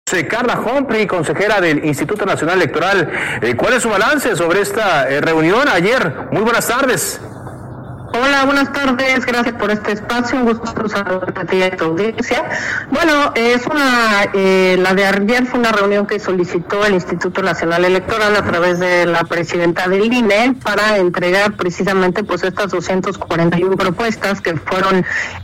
Carla Humphrey, consejera del Instituto Nacional Electoral. ¿Cuál es su balance sobre esta reunión ayer? Muy buenas tardes. Hola, buenas tardes, gracias por este espacio, un gusto saludarte a ti y a tu audiencia. Bueno, la de ayer fue una reunión que solicitó el Instituto Nacional Electoral a través de la presidenta del INE para entregar precisamente pues estas 241 propuestas que fueron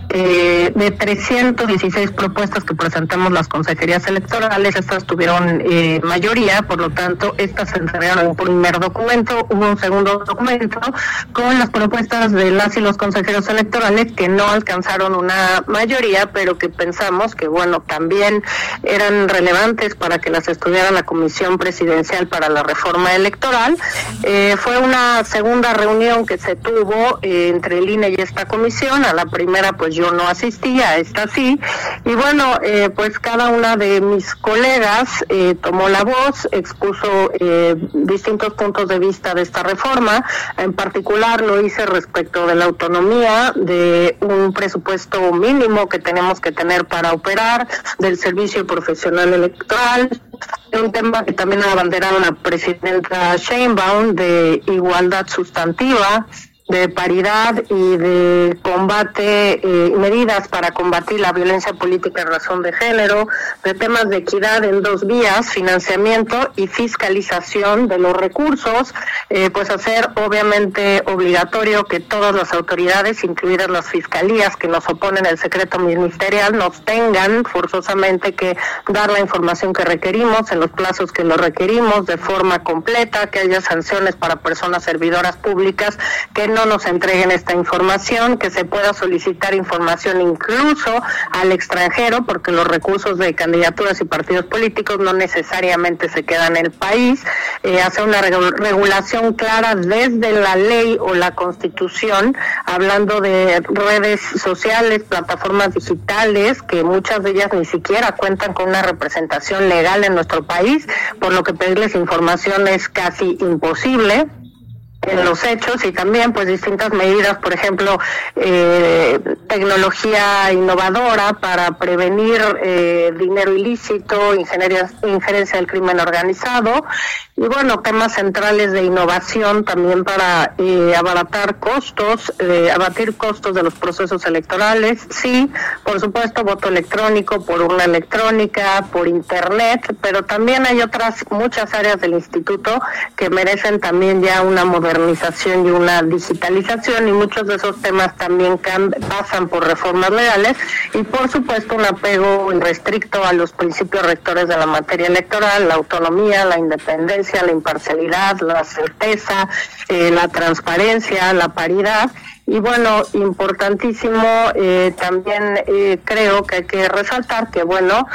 de 316 propuestas que presentamos las consejerías electorales. Estas tuvieron mayoría, por lo tanto estas se entregaron un primer documento, hubo un segundo documento con las propuestas de las y los consejeros electorales que no alcanzaron una mayoría, pero que pensamos que bueno, también eran relevantes para que las estudiara la Comisión Presidencial para la Reforma Electoral. Fue una segunda reunión que se tuvo entre el INE y esta comisión. A la primera pues yo no asistí, a esta sí, y bueno, pues cada una de mis colegas tomó la voz, expuso distintos puntos de vista de esta reforma. En particular lo hice respecto de la autonomía, de un presupuesto mínimo que tenemos que tener para operar, del servicio profesional electoral, de un tema que también abanderaron la presidenta Sheinbaum, de igualdad sustantiva, de paridad y de combate, medidas para combatir la violencia política en razón de género, de temas de equidad en dos vías, financiamiento y fiscalización de los recursos, pues hacer obviamente obligatorio que todas las autoridades, incluidas las fiscalías que nos oponen el secreto ministerial, nos tengan forzosamente que dar la información que requerimos en los plazos que lo requerimos de forma completa, que haya sanciones para personas servidoras públicas que no nos entreguen esta información, que se pueda solicitar información incluso al extranjero, porque los recursos de candidaturas y partidos políticos no necesariamente se quedan en el país, hacer una regulación clara desde la ley o la Constitución, hablando de redes sociales, plataformas digitales, que muchas de ellas ni siquiera cuentan con una representación legal en nuestro país, por lo que pedirles información es casi imposible en los hechos, y también pues distintas medidas, por ejemplo, tecnología innovadora para prevenir dinero ilícito, injerencia del crimen organizado, y bueno, temas centrales de innovación también para abatir costos de los procesos electorales. Sí, por supuesto, voto electrónico, por urna electrónica, por internet, pero también hay muchas áreas del instituto que merecen también ya una modernización y una digitalización, y muchos de esos temas también pasan por reformas legales, y por supuesto un apego irrestricto a los principios rectores de la materia electoral, la autonomía, la independencia, la imparcialidad, la certeza, la transparencia, la paridad. Y bueno, importantísimo, también creo que hay que resaltar que bueno,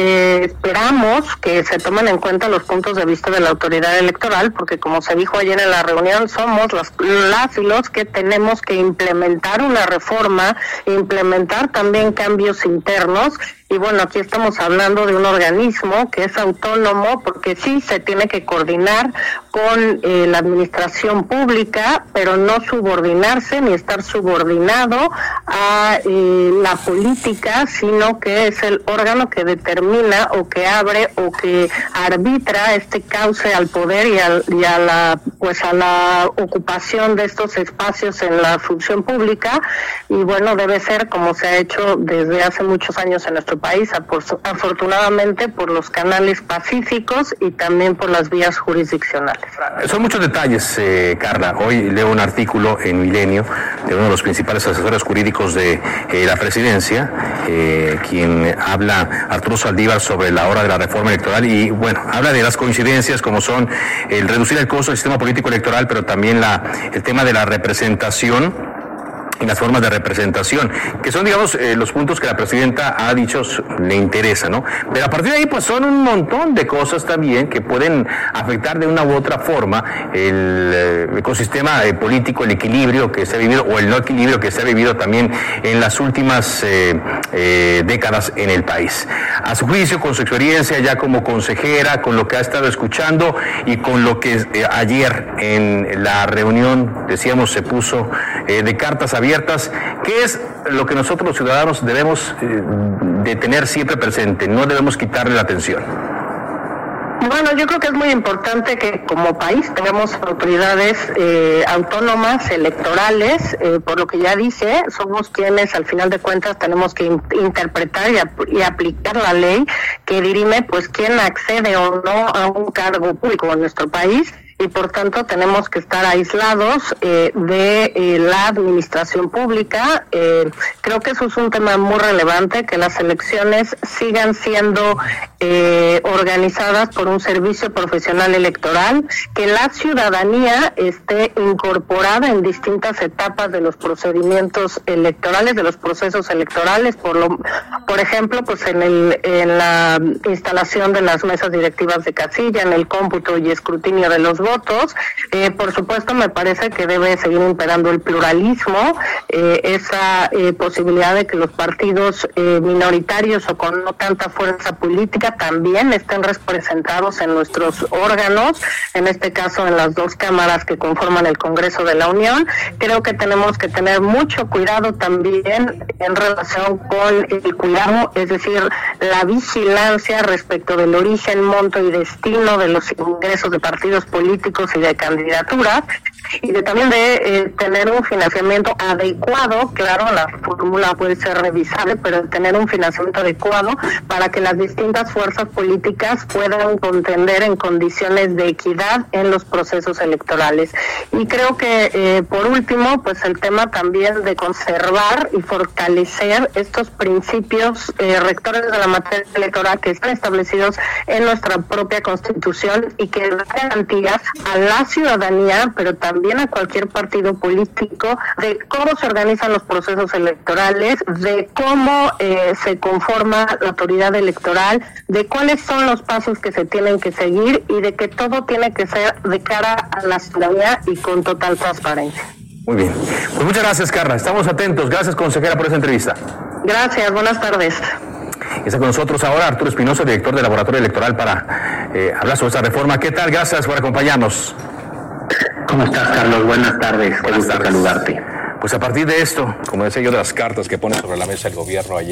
esperamos que se tomen en cuenta los puntos de vista de la autoridad electoral, porque como se dijo ayer en la reunión, somos las y los que tenemos que implementar una reforma, implementar también cambios internos. Y bueno, aquí estamos hablando de un organismo que es autónomo, porque sí se tiene que coordinar con la administración pública, pero no subordinarse ni estar subordinado a la política, sino que es el órgano que determina o que abre o que arbitra este cauce al poder y a la ocupación de estos espacios en la función pública. Y bueno, debe ser como se ha hecho desde hace muchos años en nuestro país, afortunadamente por los canales pacíficos y también por las vías jurisdiccionales. Son muchos detalles, Carla. Hoy leo un artículo en Milenio de uno de los principales asesores jurídicos de la presidencia, quien habla, Arturo Saldívar, sobre la hora de la reforma electoral, y bueno, habla de las coincidencias como son el reducir el costo del sistema político electoral, pero también el tema de la representación y las formas de representación, que son, digamos, los puntos que la presidenta ha dicho le interesa, ¿no? Pero a partir de ahí, pues son un montón de cosas también que pueden afectar de una u otra forma el ecosistema político, el equilibrio que se ha vivido, o el no equilibrio que se ha vivido también en las últimas décadas en el país. A su juicio, con su experiencia ya como consejera, con lo que ha estado escuchando y con lo que ayer en la reunión, decíamos, se puso de cartas abiertas abiertas. ¿Qué es lo que nosotros los ciudadanos debemos de tener siempre presente? No debemos quitarle la atención. Bueno, yo creo que es muy importante que como país tengamos autoridades autónomas, electorales, por lo que ya dije, somos quienes al final de cuentas tenemos que interpretar y aplicar la ley que dirime pues quién accede o no a un cargo público en nuestro país. Y por tanto tenemos que estar aislados de la administración pública. Creo que eso es un tema muy relevante, que las elecciones sigan siendo organizadas por un servicio profesional electoral, que la ciudadanía esté incorporada en distintas etapas de los procedimientos electorales, de los procesos electorales, por ejemplo, pues en la instalación de las mesas directivas de casilla, en el cómputo y escrutinio de los votos. Por supuesto, me parece que debe seguir imperando el pluralismo, esa posibilidad de que los partidos minoritarios o con no tanta fuerza política también estén representados en nuestros órganos, en este caso en las dos cámaras que conforman el Congreso de la Unión. Creo que tenemos que tener mucho cuidado también en relación con el cuidado, es decir, la vigilancia respecto del origen, monto y destino de los ingresos de partidos políticos y de candidaturas, y también de tener un financiamiento adecuado. Claro, la fórmula puede ser revisable, pero tener un financiamiento adecuado para que las distintas fuerzas políticas puedan contender en condiciones de equidad en los procesos electorales. Y creo que por último, pues el tema también de conservar y fortalecer estos principios rectores de la materia electoral que están establecidos en nuestra propia Constitución y que dan garantías a la ciudadanía, pero también a cualquier partido político, de cómo se organizan los procesos electorales, de cómo se conforma la autoridad electoral, de cuáles son los pasos que se tienen que seguir y de que todo tiene que ser de cara a la ciudadanía y con total transparencia. Muy bien. Pues muchas gracias, Carla. Estamos atentos. Gracias, consejera, por esa entrevista. Gracias. Buenas tardes. Está con nosotros ahora Arturo Espinosa, director del Laboratorio Electoral, para hablar sobre esta reforma. ¿Qué tal? Gracias por acompañarnos. ¿Cómo estás, Carlos? Buenas tardes. Qué gusto saludarte. Pues a partir de esto, como decía yo, de las cartas que pone sobre la mesa el gobierno ayer,